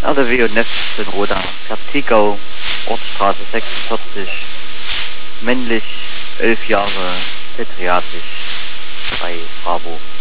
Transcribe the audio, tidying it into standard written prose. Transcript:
RDW und Netz in Roda, Kaptikau, Ortsstraße 46, männlich, 11 Jahre, pädiatrisch, bei Bravo.